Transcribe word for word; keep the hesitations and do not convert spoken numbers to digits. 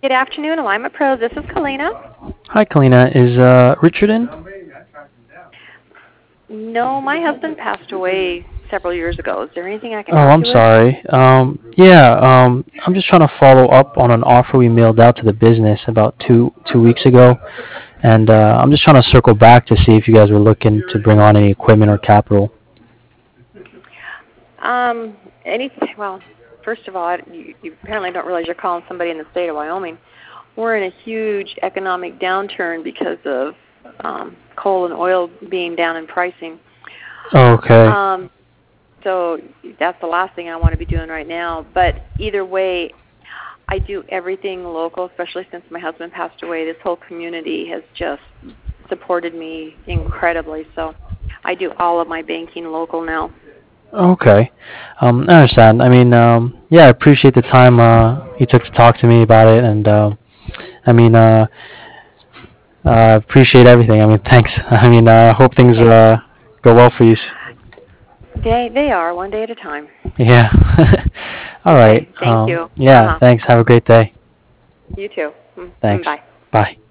Good afternoon, Alignment Pros. This is Kalina. Hi, Kalina. Is uh, Richard in? No, my husband passed away several years ago. Is there anything I can Oh, help I'm you with? sorry. Um, yeah, um, I'm just trying to follow up on an offer we mailed out to the business about two two weeks ago, and uh, I'm just trying to circle back to see if you guys were looking to bring on any equipment or capital. Um, any, well, first of all, I- you, you apparently don't realize you're calling somebody in the state of Wyoming. We're in a huge economic downturn because of um, coal and oil being down in pricing. Okay. Um, so that's the last thing I want to be doing right now. But either way, I do everything local, especially since my husband passed away. This whole community has just supported me incredibly. So I do all of my banking local now. Okay. Um, I understand. I mean, um, yeah, I appreciate the time uh, you took to talk to me about it, and uh, I mean, uh, uh, appreciate everything. I mean, thanks. I mean, I uh, hope things Okay. uh, go well for you. They they are one day at a time. Yeah. All right. Okay. Thank Um, you. Uh yeah. huh. Thanks. Have a great day. You too. Mm, mm, Thanks. Bye. Bye.